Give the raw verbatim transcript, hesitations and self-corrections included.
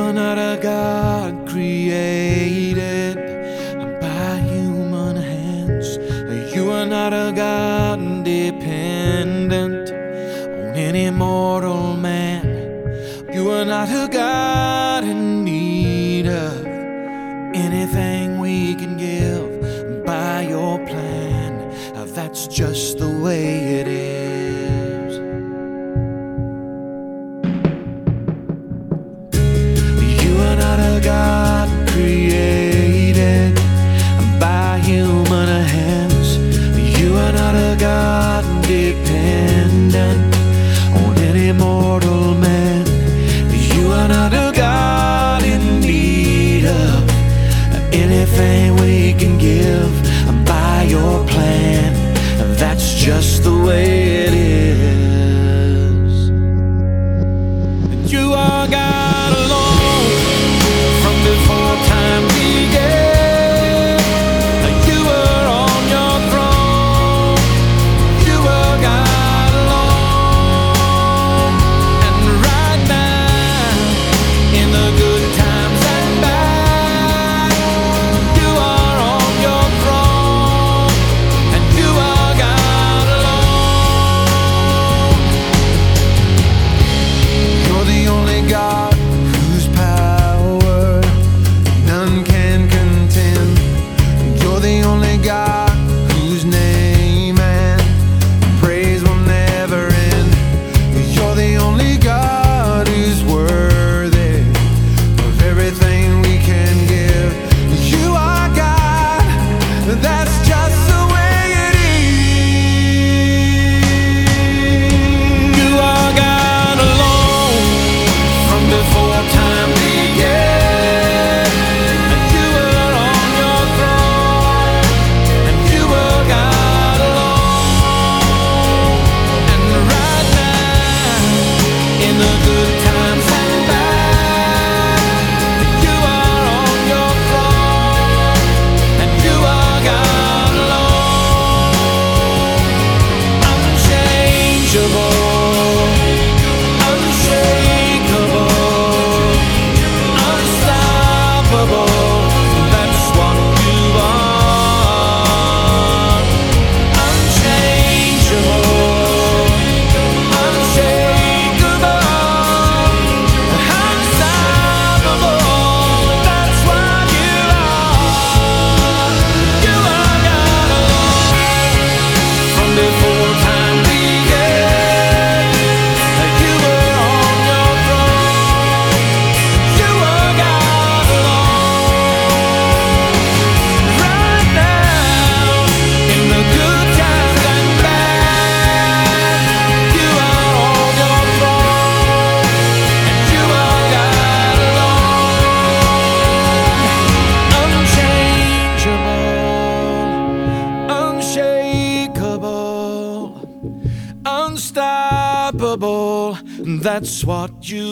are not a God created by human hands. You are not a God dependent on any mortal man. You are not a God in need of anything we can give by your plan. That's just the way it is. You are not a God created by human hands. You are not a God dependent on any mortal man. You are not a God in need of anything we can give by your plan. That's just the way it is. And you are God alone from before time began. You were on your throne. You were God alone. And right now, in the good times and bad, you are on your throne. And you are God alone. You're the only God whose power none can contend. You're the only God whose name and praise will never end. You're the only God who's worthy of everything we can give. You are God, that's just the way it is. You are God alone from before time began. And you were on your throne. And you were God alone. And right now, in the good times and bad, you are on your throne. And you are God alone. Unchangeable, unshakable, unstoppable. That's what you are. Unchangeable, unshakable, unstoppable. That's what you are. You are God alone from before time began. You were on your throne. You were God alone. Right now, in the good times and bad, you are on your throne. And you are God alone. Unchangeable, unshakable, unstoppable. That's what you